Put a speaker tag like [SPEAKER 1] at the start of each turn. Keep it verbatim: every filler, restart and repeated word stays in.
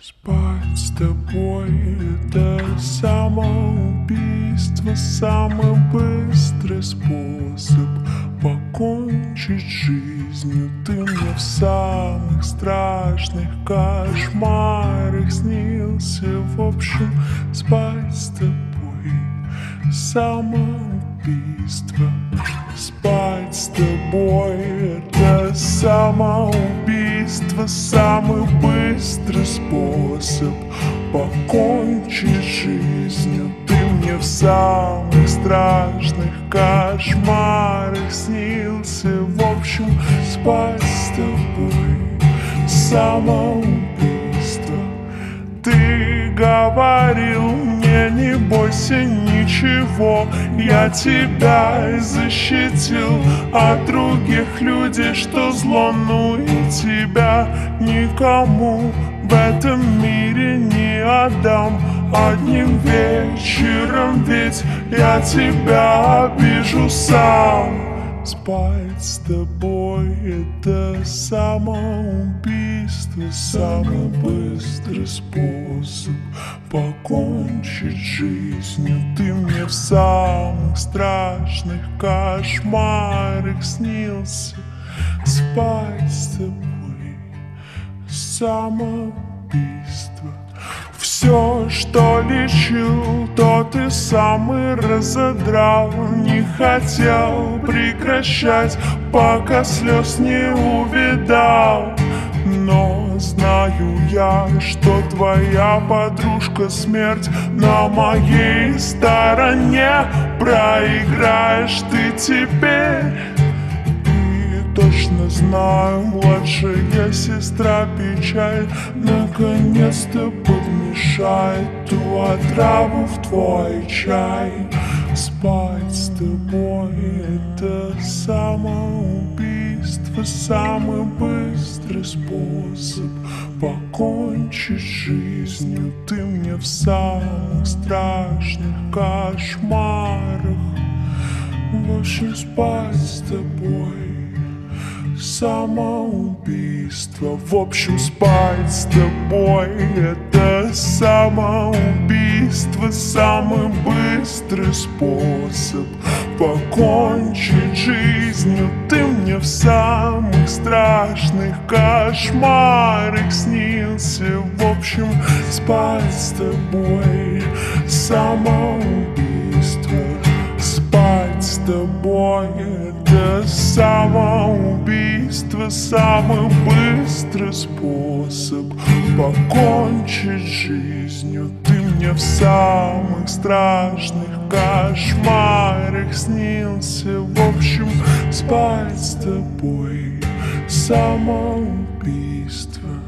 [SPEAKER 1] Спать с тобой — это самоубийство, самый быстрый способ покончить с жизнью. Ты мне в самых страшных кошмарах снился. В общем, спать с тобой — самоубийство. Спать с тобой — это самоубийство, самый быстрый способ покончить с жизнью. Ты мне в самых страшных кошмарах снился. В общем, спать с тобой — самоубийство. Ты говорил мне: не бойся ничего, я тебя защитил от других людей, что зло, ну и тебя никому в этом мире не отдам. Одним вечером ведь я тебя обижу сам. Спать с тобой — это самоубийство, самый быстрый способ покончить с жизнью. Ты мне в самых страшных кошмарах снился. Спать с тобой — самоубийство. Все, что лечил, то ты сам и разодрал. Не хотел прекращать, пока слез не увидал. Но знаю я, что твоя подружка смерть на моей стороне. Проиграешь ты теперь. Точно знаю, младшая сестра печаль наконец-то подмешает ту отраву в твой чай. Спать с тобой — это самоубийство, самый быстрый способ покончить с жизнью. Ты мне в самых страшных кошмарах. В общем, спать с тобой — самоубийство. В общем, спать с тобой — это самоубийство, самый быстрый способ покончить с жизнью. Ты мне в самых страшных кошмарах снился. В общем, спать с тобой — самоубийство. Спать с тобой — это самоубийство, самый быстрый способ покончить с жизнью. Ты мне в самых страшных кошмарах снился. В общем, спать с тобой — самоубийство.